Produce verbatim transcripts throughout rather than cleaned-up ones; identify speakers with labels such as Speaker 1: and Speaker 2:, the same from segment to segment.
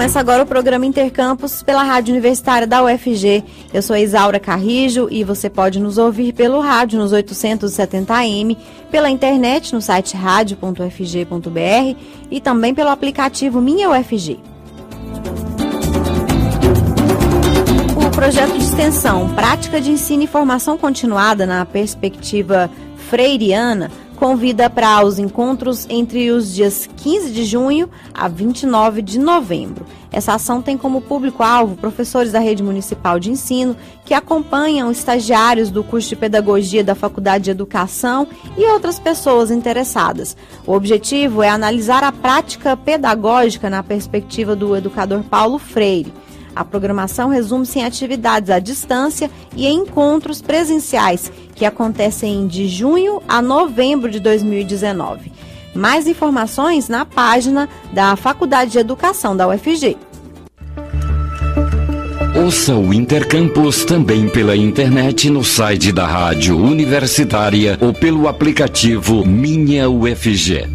Speaker 1: Começa agora o programa Intercampus pela Rádio Universitária da U F G. Eu sou Isaura Carrijo e você pode nos ouvir pelo rádio nos oitocentos e setenta A M, pela internet no site radio ponto u f g ponto b r e também pelo aplicativo Minha U F G. O projeto de extensão Prática de Ensino e Formação Continuada na Perspectiva Freiriana convida para os encontros entre os dias quinze de junho a vinte e nove de novembro. Essa ação tem como público-alvo professores da rede municipal de ensino que acompanham estagiários do curso de pedagogia da Faculdade de Educação e outras pessoas interessadas. O objetivo é analisar a prática pedagógica na perspectiva do educador Paulo Freire. A programação resume-se em atividades à distância e em encontros presenciais, que acontecem de junho a novembro de dois mil e dezenove. Mais informações na página da Faculdade de Educação da U F G.
Speaker 2: Ouça o Intercampus também pela internet no site da Rádio Universitária ou pelo aplicativo Minha U F G.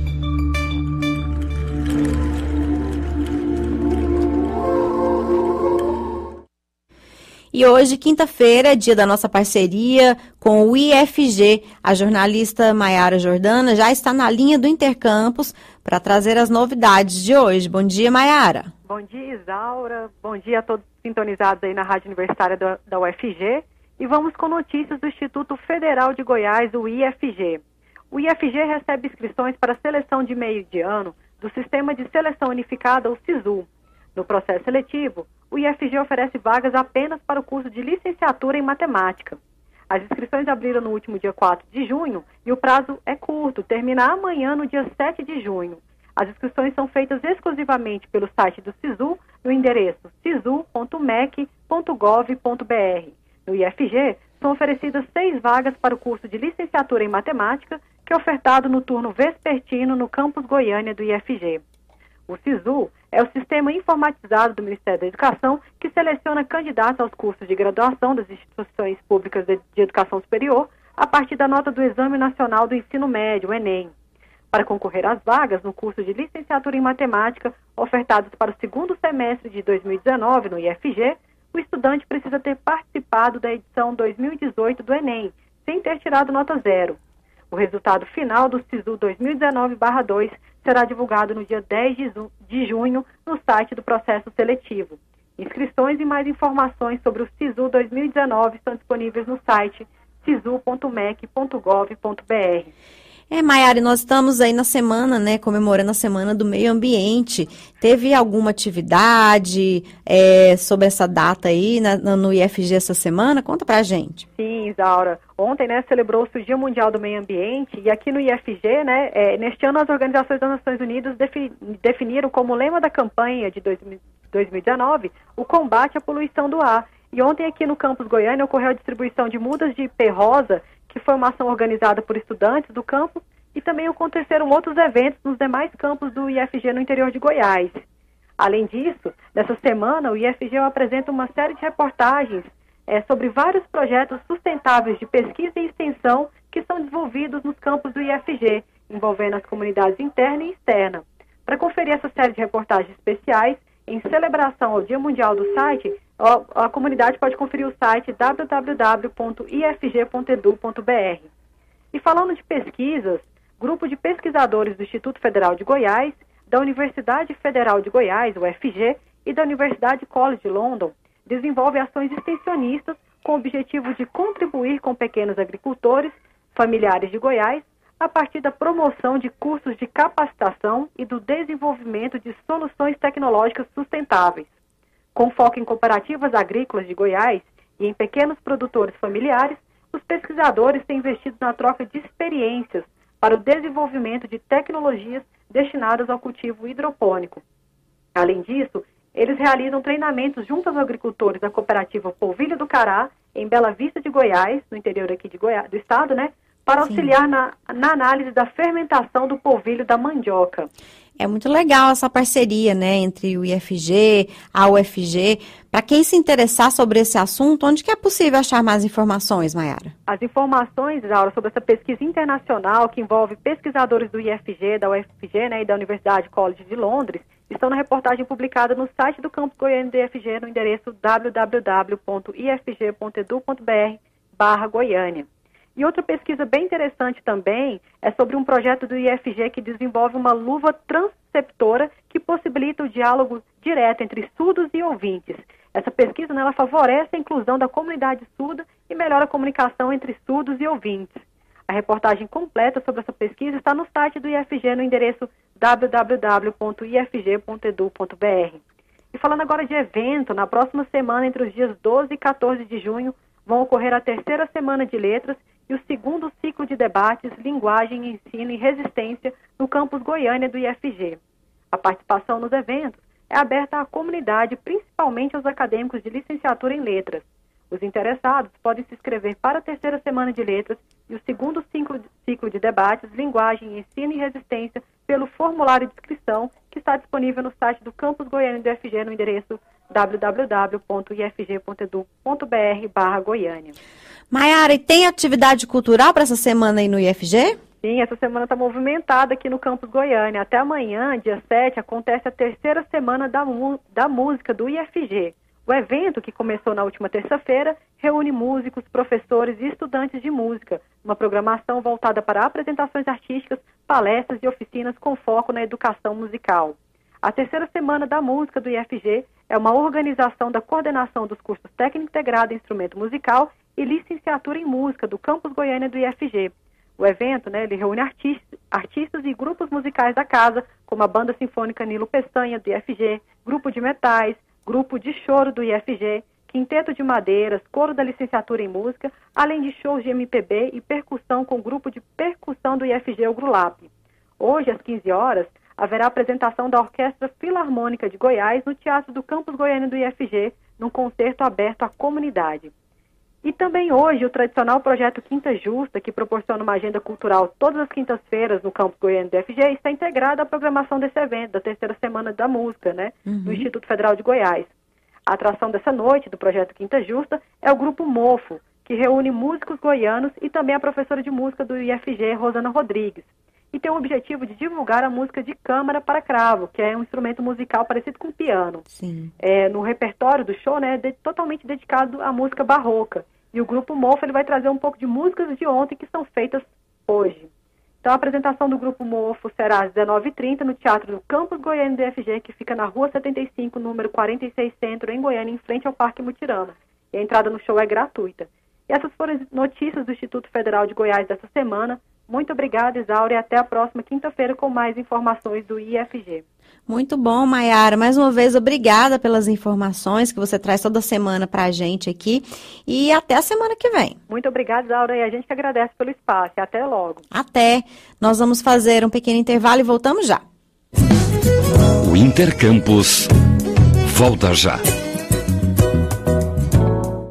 Speaker 1: E hoje, quinta-feira, é dia da nossa parceria com o I F G. A jornalista Maiara Jordana já está na linha do Intercampus para trazer as novidades de hoje. Bom dia, Maiara.
Speaker 3: Bom dia, Isaura. Bom dia a todos sintonizados aí na Rádio Universitária da, da U F G. E vamos com notícias do Instituto Federal de Goiás, o I F G. O I F G recebe inscrições para a seleção de meio de ano do Sistema de Seleção Unificada, o SISU. No processo seletivo, o I F G oferece vagas apenas para o curso de licenciatura em matemática. As inscrições abriram no último dia quatro de junho e o prazo é curto, termina amanhã no dia sete de junho. As inscrições são feitas exclusivamente pelo site do SISU no endereço sisu ponto mec ponto gov ponto b r. No I F G, são oferecidas seis vagas para o curso de licenciatura em matemática, que é ofertado no turno vespertino no campus Goiânia do I F G. O SISU é o sistema informatizado do Ministério da Educação que seleciona candidatos aos cursos de graduação das instituições públicas de educação superior a partir da nota do Exame Nacional do Ensino Médio, o Enem. Para concorrer às vagas no curso de licenciatura em matemática ofertados para o segundo semestre de dois mil e dezenove no I F G, o estudante precisa ter participado da edição dois mil e dezoito do Enem, sem ter tirado nota zero. O resultado final do SISU dois mil e dezenove barra dois será divulgado no dia dez de junho no site do processo seletivo. Inscrições e mais informações sobre o SISU dois mil e dezenove estão disponíveis no site sisu ponto mec ponto gov ponto b r.
Speaker 1: É, Maiara, nós estamos aí na semana, né, comemorando a Semana do Meio Ambiente. Teve alguma atividade é, sobre essa data aí na, no I F G essa semana? Conta pra gente.
Speaker 3: Sim, Isaura. Ontem, né, celebrou-se o Dia Mundial do Meio Ambiente e aqui no I F G, né, é, neste ano as organizações das Nações Unidas defi- definiram como lema da campanha de dois mil e dezenove o combate à poluição do ar. E ontem aqui no campus Goiânia ocorreu a distribuição de mudas de ipê rosa, que foi uma ação organizada por estudantes do campus, e também aconteceram outros eventos nos demais campos do I F G no interior de Goiás. Além disso, nessa semana o I F G apresenta uma série de reportagens é, sobre vários projetos sustentáveis de pesquisa e extensão que são desenvolvidos nos campos do I F G, envolvendo as comunidades interna e externa. Para conferir essa série de reportagens especiais, em celebração ao Dia Mundial do site, a, a comunidade pode conferir o site w w w ponto i f g ponto e d u ponto b r. E falando de pesquisas, grupo de pesquisadores do Instituto Federal de Goiás, da Universidade Federal de Goiás, U F G, e da Universidade College de London, desenvolve ações extensionistas com o objetivo de contribuir com pequenos agricultores, familiares de Goiás, a partir da promoção de cursos de capacitação e do desenvolvimento de soluções tecnológicas sustentáveis. Com foco em cooperativas agrícolas de Goiás e em pequenos produtores familiares, os pesquisadores têm investido na troca de experiências para o desenvolvimento de tecnologias destinadas ao cultivo hidropônico. Além disso, eles realizam treinamentos junto aos agricultores da cooperativa Polvilho do Cará, em Bela Vista de Goiás, no interior aqui de Goiás, do estado, né? Para auxiliar na, na análise da fermentação do polvilho da mandioca.
Speaker 1: É muito legal essa parceria, né, entre o I F G, a U F G. Para quem se interessar sobre esse assunto, onde que é possível achar mais informações, Maiara?
Speaker 3: As informações, Laura, sobre essa pesquisa internacional que envolve pesquisadores do I F G, da U F G, né, e da Universidade College de Londres, estão na reportagem publicada no site do Campus Goiânia do I F G, no endereço w w w ponto i f g ponto edu ponto b r barra Goiânia. E outra pesquisa bem interessante também é sobre um projeto do I F G que desenvolve uma luva transceptora que possibilita o diálogo direto entre surdos e ouvintes. Essa pesquisa, né, ela favorece a inclusão da comunidade surda e melhora a comunicação entre surdos e ouvintes. A reportagem completa sobre essa pesquisa está no site do I F G, no endereço w w w ponto i f g ponto edu ponto b r. E falando agora de evento, na próxima semana, entre os dias doze e quatorze de junho, vão ocorrer a terceira semana de letras e o segundo ciclo de debates, linguagem, ensino e resistência no campus Goiânia do I F G. A participação nos eventos é aberta à comunidade, principalmente aos acadêmicos de licenciatura em letras. Os interessados podem se inscrever para a terceira semana de letras e o segundo ciclo de, ciclo de debates, linguagem, ensino e resistência pelo formulário de inscrição que está disponível no site do Campus Goiânia do I F G no endereço w w w ponto i f g ponto edu ponto b r barra Goiânia.
Speaker 1: Maiara, e tem atividade cultural para essa semana aí no I F G?
Speaker 3: Sim, essa semana está movimentada aqui no Campus Goiânia. Até amanhã, dia sete, acontece a terceira semana da, da música do I F G. O evento, que começou na última terça-feira, reúne músicos, professores e estudantes de música, uma programação voltada para apresentações artísticas, palestras e oficinas com foco na educação musical. A terceira semana da música do I F G é uma organização da coordenação dos cursos técnico integrado em instrumento musical e licenciatura em música do Campus Goiânia do I F G. O evento, né, ele reúne artistas, artistas e grupos musicais da casa, como a Banda Sinfônica Nilo Peçanha do I F G, Grupo de Metais, Grupo de Choro do I F G, Quinteto de Madeiras, Coro da Licenciatura em Música, além de shows de M P B e percussão com o Grupo de Percussão do I F G, o Grulap. Hoje, às quinze horas, haverá a apresentação da Orquestra Filarmônica de Goiás no Teatro do Campus Goiânia do I F G, num concerto aberto à comunidade. E também hoje, o tradicional projeto Quinta Justa, que proporciona uma agenda cultural todas as quintas-feiras no Campus Goiânia do I F G, está integrado à programação desse evento, da terceira semana da música, né, uhum. do Instituto Federal de Goiás. A atração dessa noite do projeto Quinta Justa é o Grupo Mofo, que reúne músicos goianos e também a professora de música do I F G, Rosana Rodrigues. E tem o objetivo de divulgar a música de câmara para cravo, que é um instrumento musical parecido com o piano.
Speaker 1: Sim.
Speaker 3: É, no repertório do show, né, é de, totalmente dedicado à música barroca. E o Grupo Mofo ele vai trazer um pouco de músicas de ontem que são feitas hoje. Então a apresentação do Grupo Mofo será às dezenove e trinta no Teatro do Campus Goiânia do I F G, que fica na Rua setenta e cinco, número quarenta e seis Centro, em Goiânia, em frente ao Parque Mutirama. E a entrada no show é gratuita. E essas foram as notícias do Instituto Federal de Goiás dessa semana. Muito obrigada, Isaura, e até a próxima quinta-feira com mais informações do I F G.
Speaker 1: Muito bom, Maiara. Mais uma vez, obrigada pelas informações que você traz toda semana para a gente aqui. E até a semana que vem.
Speaker 3: Muito obrigada, Isaura, e a gente que agradece pelo espaço. E até logo.
Speaker 1: Até. Nós vamos fazer um pequeno intervalo e voltamos já.
Speaker 2: O Intercampus volta já.